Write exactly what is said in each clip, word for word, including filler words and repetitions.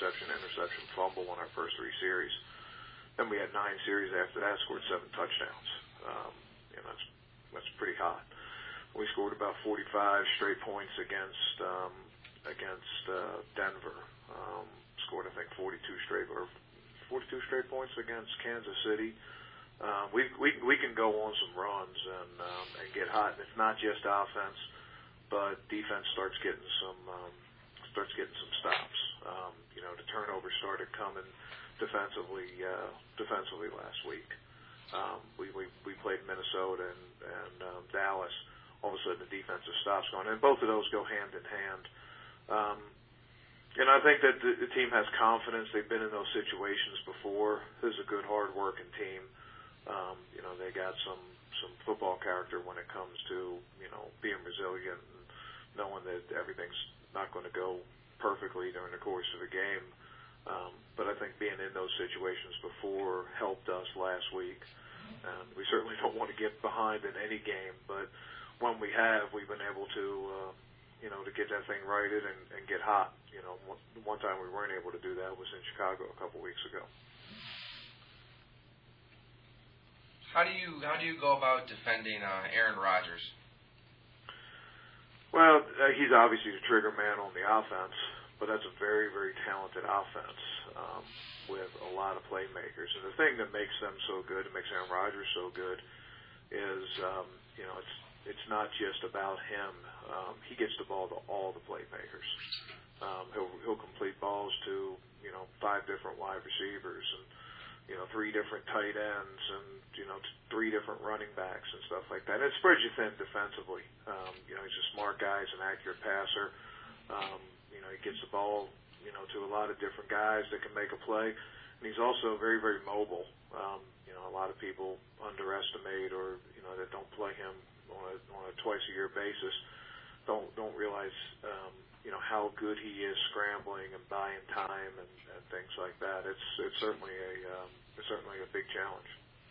interception, interception, fumble on our first three series. Then we had nine series after that, scored seven touchdowns. Um, you know, that's that's pretty hot. We scored about forty-five straight points against um, against uh, Denver. Um, scored, I think, forty-two straight or forty-two straight points against Kansas City. Um, we we we can go on some runs and um, and get hot. And it's not just offense, but defense starts getting some um, starts getting some stops. Um, you know, the turnovers started coming defensively uh, defensively last week. Um, we, we we played Minnesota and and um, Dallas. All of a sudden, the defensive stops going, and both of those go hand in hand. Um, and I think that the, the team has confidence. They've been in those situations before. This is a good, hard-working team. Um, you know, they got some some football character when it comes to, you know, being resilient and knowing that everything's not going to go perfectly during the course of a game. Um, but I think being in those situations before helped us last week. And we certainly don't want to get behind in any game, but when we have, we've been able to, uh, you know, to get that thing righted and, and get hot. You know, one, one time we weren't able to do that was in Chicago a couple weeks ago. How do you how do you go about defending uh, Aaron Rodgers? Well, uh, he's obviously the trigger man on the offense, but that's a very, very talented offense um, with a lot of playmakers. And the thing that makes them so good, that makes Aaron Rodgers so good, is um, you know it's it's not just about him. Um, he gets the ball to all the playmakers. Um, he'll he'll complete balls to you know five different wide receivers and you know three different tight ends and you know three different running backs and stuff like that. And it spreads you thin defensively. Um, you know he's a smart guy. He's an accurate passer. Um, you know he gets the ball you know to a lot of different guys that can make a play. And he's also very very mobile. Um, you know a lot of people underestimate or you know that don't play him on a, on a twice a year basis. Don't don't realize um, you know how good he is scrambling and buying time and, and things like that. It's it's certainly a um, it's certainly a big challenge.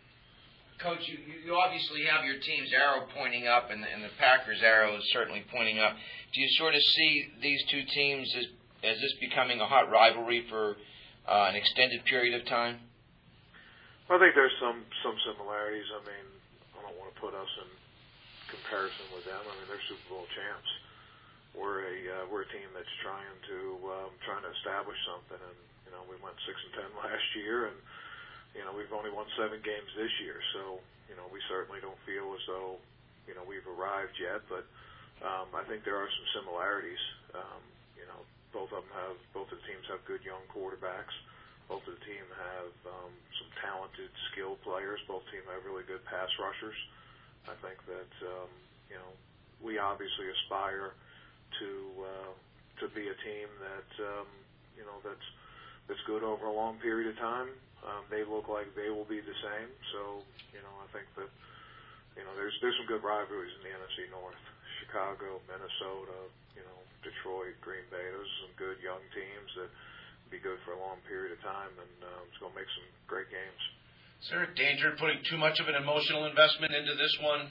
Coach, you, you obviously have your team's arrow pointing up, and the, and the Packers' arrow is certainly pointing up. Do you sort of see these two teams as as this becoming a hot rivalry for uh, an extended period of time? Well, I think there's some some similarities. I mean, I don't want to put us in comparison with them. I mean, they're Super Bowl champs. We're a uh, we're a team that's trying to um, trying to establish something, and you know we went six and ten last year, and you know we've only won seven games this year. So you know we certainly don't feel as though you know we've arrived yet, but um, I think there are some similarities. Um, you know, both of them have both of the teams have good young quarterbacks. Both of the team have um, some talented, skilled players. Both teams have really good pass rushers. I think that um, you know we obviously aspire to uh, to be a team that um, you know that's that's good over a long period of time. Um, they look like they will be the same. So you know I think that you know there's there's some good rivalries in the N F C North: Chicago, Minnesota, you know Detroit, Green Bay. Those are some good young teams that will be good for a long period of time, and um, it's going to make some great games. Is there a danger of putting too much of an emotional investment into this one?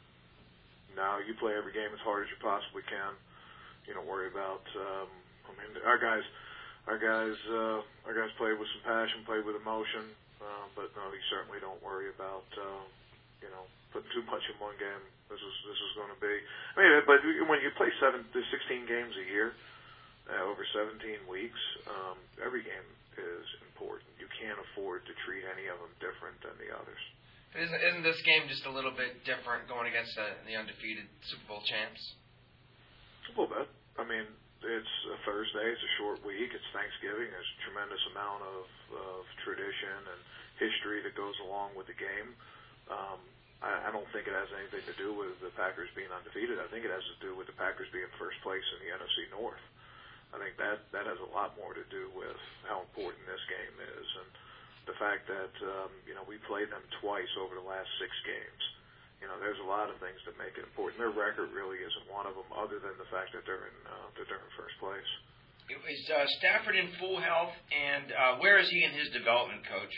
No, you play every game as hard as you possibly can. You don't worry about. Um, I mean, our guys, our guys, uh, our guys play with some passion, play with emotion. Uh, but no, you certainly don't worry about. Uh, you know, putting too much in one game. This is this is going to be. I mean, but when you play seven, sixteen games a year uh, over seventeen weeks, um, every game is important. You can't afford to treat any of them different than the others. Isn't, isn't this game just a little bit different going against the, the undefeated Super Bowl champs? A little bit. I mean, it's a Thursday. It's a short week. It's Thanksgiving. There's a tremendous amount of, of tradition and history that goes along with the game. Um, I, I don't think it has anything to do with the Packers being undefeated. I think it has to do with the Packers being first place in the N F C North. I think that, that has a lot more to do with how important this game is, and the fact that um, you know we played them twice over the last six games. You know, there's a lot of things that make it important. Their record really isn't one of them, other than the fact that they're in uh, that they're in first place. Is uh, Stafford in full health, and uh, where is he in his development, Coach?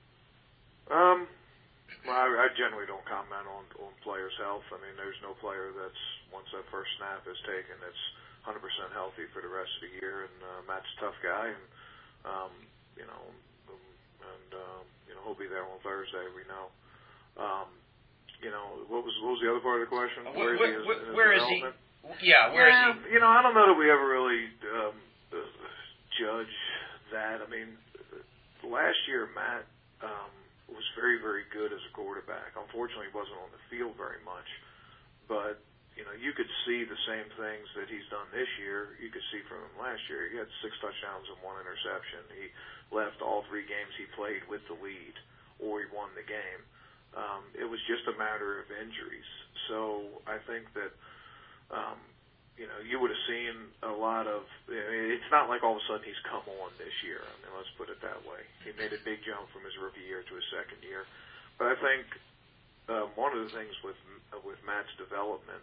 Um, well, I, I generally don't comment on, on players' health. I mean, there's no player that's once that first snap is taken, that's one hundred percent healthy for the rest of the year. And uh, Matt's a tough guy, and Um, you know, and uh, you know he'll be there on Thursday. We know. Um, you know, what was what was the other part of the question? Uh, where, where, is he? where, In his where is he? Yeah, where yeah, is he? You know, I don't know that we ever really um, uh, judge that. I mean, last year Matt um, was very, very good as a quarterback. Unfortunately, he wasn't on the field very much, but you know, you could see the same things that he's done this year. You could see from him last year. He had six touchdowns and one interception. He left all three games he played with the lead, or he won the game. Um, it was just a matter of injuries. So I think that, um, you know, you would have seen a lot of. I mean, it's not like all of a sudden he's come on this year. I mean, let's put it that way. He made a big jump from his rookie year to his second year. But I think um, one of the things with uh, with Matt's development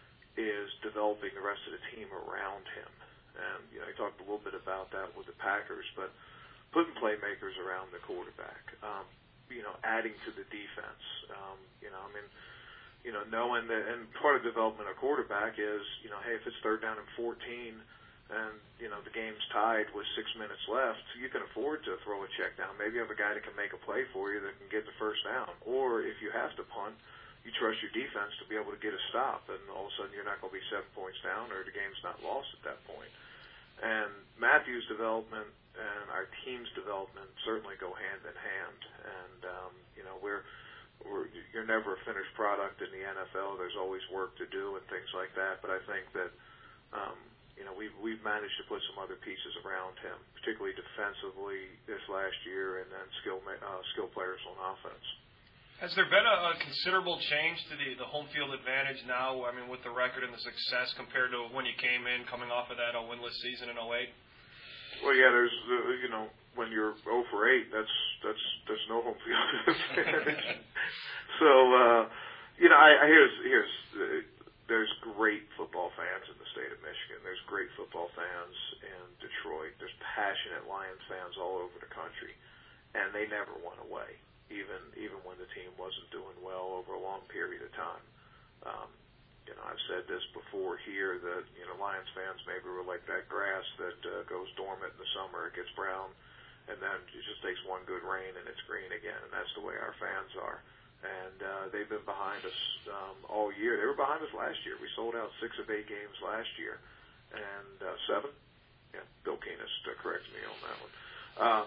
is developing the rest of the team around him. And, you know, he talked a little bit about that with the Packers, but putting playmakers around the quarterback, um, you know, adding to the defense. Um, you know, I mean, you know, knowing that, and part of development of quarterback is, you know, hey, if it's third down and fourteen and, you know, the game's tied with six minutes left, you can afford to throw a check down. Maybe you have a guy that can make a play for you that can get the first down. Or if you have to punt, you trust your defense to be able to get a stop, and all of a sudden you're not going to be seven points down or the game's not lost at that point. And Matthew's development and our team's development certainly go hand in hand. And, um, you know, we're, we're, you're never a finished product in the N F L. There's always work to do and things like that. But I think that, um, you know, we've, we've managed to put some other pieces around him, particularly defensively this last year, and then skill, uh, skill players on offense. Has there been a, a considerable change to the, the home field advantage now, I mean, with the record and the success compared to when you came in, coming off of that uh, winless season in oh eight? Well, yeah, there's, uh, you know, when you're oh for eight, that's, that's, there's no home field advantage. So, uh, you know, I, I here's, here's, uh, there's great football fans in the state of Michigan. There's great football fans in Detroit. There's passionate Lions fans all over the country, and they never went away. Even even when the team wasn't doing well over a long period of time. Um, you know, I've said this before here that, you know, Lions fans maybe were like that grass that uh, goes dormant in the summer, it gets brown, and then it just takes one good rain and it's green again, and that's the way our fans are. And uh, they've been behind us um, all year. They were behind us last year. We sold out six of eight games last year, and uh, seven? Yeah, Bill Keenest uh, corrects me on that one. Um,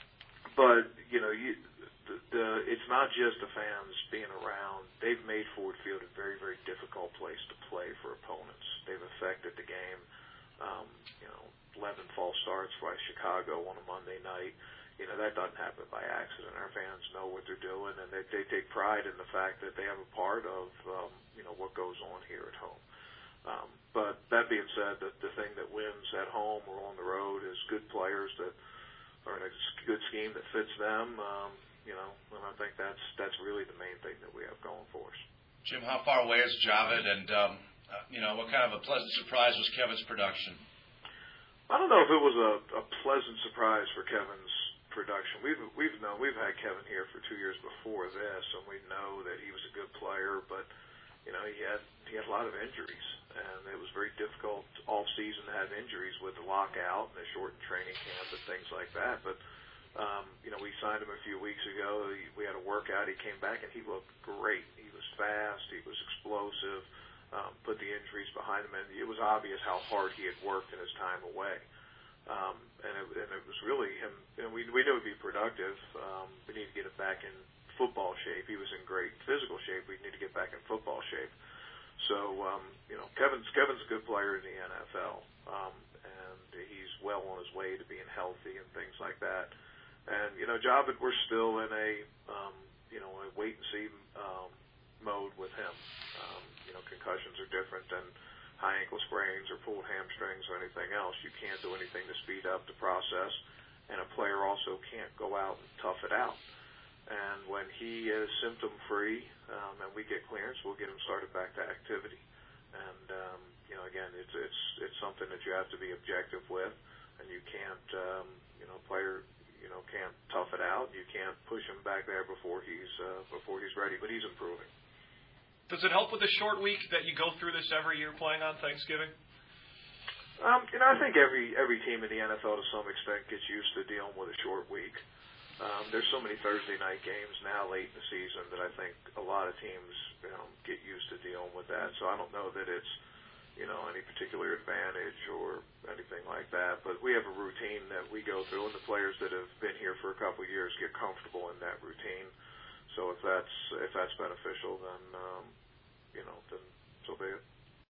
but, you know, you... The, the, it's not just the fans being around. They've made Ford Field a very, very difficult place to play for opponents. They've affected the game. Um, you know, eleven false starts by Chicago on a Monday night. You know, that doesn't happen by accident. Our fans know what they're doing, and they, they take pride in the fact that they have a part of, um, you know, what goes on here at home. Um, but that being said, the, the thing that wins at home or on the road is good players that are in a good scheme that fits them. Um, You know, and I think that's that's really the main thing that we have going for us. Jim, how far away is Javed, and um, uh, you know, what kind of a pleasant surprise was Kevin's production? I don't know if it was a, a pleasant surprise for Kevin's production. We've we've known we've had Kevin here for two years before this, and we know that he was a good player, but you know, he had he had a lot of injuries, and it was very difficult all season to have injuries with the lockout and the shortened training camp and things like that, but. Um, you know, we signed him a few weeks ago. He, we had a workout. He came back, and he looked great. He was fast. He was explosive. Um, put the injuries behind him, and it was obvious how hard he had worked in his time away. Um, and, it, and it was really him. And we, we knew he'd be productive. Um, we need to get him back in football shape. He was in great physical shape. We need to get back in football shape. So, um, you know, Kevin's Kevin's a good player in the N F L, um, and he's well on his way to being healthy and things like that. And, you know, Javed, we're still in a, um, you know, a wait-and-see um, mode with him. Um, you know, concussions are different than high ankle sprains or pulled hamstrings or anything else. You can't do anything to speed up the process, and a player also can't go out and tough it out. And when he is symptom-free um, and we get clearance, we'll get him started back to activity. And, um, you know, again, it's, it's, it's something that you have to be objective with, and you can't, um, you know, player... you know, can't tough it out. You can't push him back there before he's uh, before he's ready, but he's improving. Does it help with the short week that you go through this every year playing on Thanksgiving? Um, you know, I think every every team in the N F L to some extent gets used to dealing with a short week. Um, there's so many Thursday night games now late in the season that I think a lot of teams, you know, get used to dealing with that. So I don't know that it's, you know, any particular advantage or anything like that. But we have a routine that we go through, and the players that have been here for a couple of years get comfortable in that routine. So if that's if that's beneficial, then um, you know, then so be it.